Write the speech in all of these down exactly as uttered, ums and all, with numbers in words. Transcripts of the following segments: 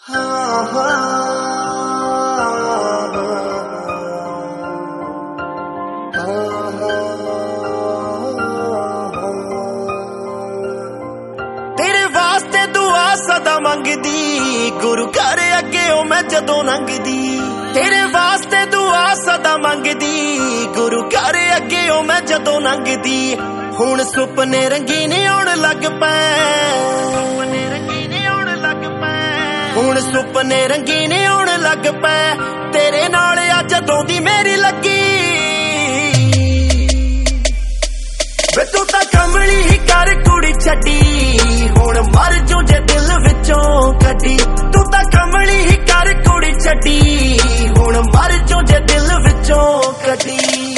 तेरे वास्ते दुआ सदा मंगदी गुरु घर अगे ओ मैं जदों लंघदी। तेरे वास्ते दुआ सदा मंगदी गुरु घर अगे ओ मैं जदों लंघदी। हुण सुपने रंगीन आउण लग पै, हुण सुपने रंगीन आउण लग पै। तेरे नाल आ जदों दी मेरी लगी वे तू तां कमली ही कर कुड़ी छड्डी। हुण मर जू जे दिल विचों कड्डी, तू तां कमली ही कर कुड़ी छड्डी। हुण मर जू जे दिल विचों कड्डी।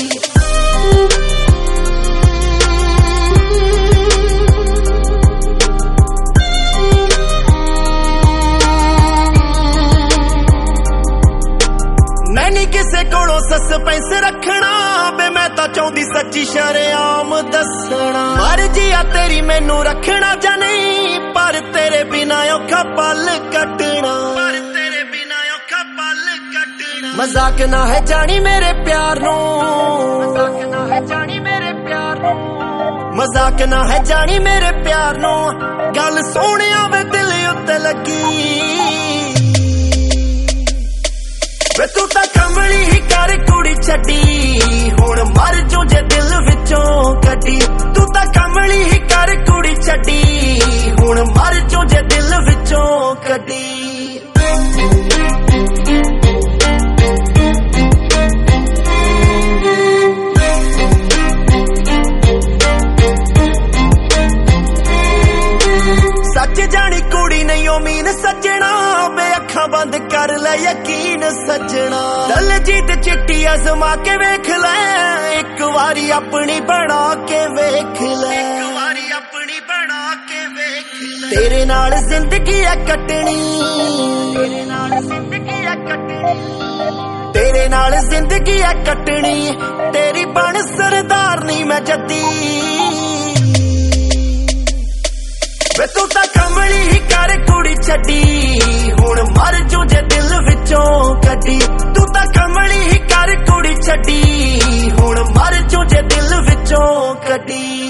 मैं नी किसे कोलों सस्पेंस रखना बे, मैं तां चाहुंदी सच्ची शरेआम दसना। मर्जी आ तेरी मैनू रखना जां नहीं, पर तेरे बिना औखा पल कटना, पर तेरे बिना औखा पल कटना। मजाक ना है जानी मेरे प्यार नू, मजाक ना है जानी मेरे प्यार नू, मजाक ना है जानी मेरे प्यार नू। गल सोहणिया वे दिल उत्ते लगी वे तू तां कमली ही कर कुड़ी छड्डी। हुण मर जू जे दिल विचों कड्डी, तू तां कमली ही कर कुड़ी छड्डी। हुण मर जू जे दिल विचों कड्डी। सच जानी कुड़ी नहीं ओ मीन सजना बे, अखां बंद कर ले यकीन सजना। दलजीत चिट्टी अजमा के वेख ले, एक वारी अपनी बना के वेख ले, एक वारी अपनी बना के वेख ले। तेरे नाल जिंदगी है कटनी, तेरे नाल जिंदगी है कटनी, तेरे नाल जिंदगी है कटनी। तेरी बन सरदार नहीं मैं जद्दी वे तू तां कमली ही कर कुड़ी छड्डी। हुण मर जू जे दिल विचों कड्डी, तू तां कमली ही कर कुड़ी छड्डी। हुण मर जू जे दिल विचों कड्डी।